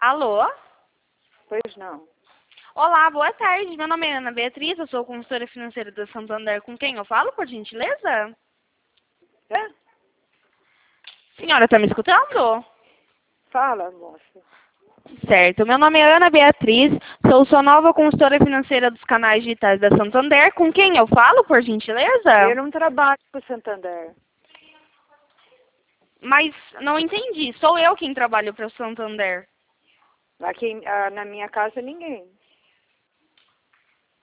Alô? Pois não. Olá, boa tarde. Meu nome é Ana Beatriz, eu sou consultora financeira da Santander. Com quem eu falo, por gentileza? É? Senhora, tá me escutando? Fala, moça. Certo. Meu nome é Ana Beatriz, sou sua nova consultora financeira dos canais digitais da Santander. Com quem eu falo, por gentileza? Eu não trabalho com o Santander. Mas não entendi. Sou eu quem trabalho para o Santander. Aqui na minha casa ninguém.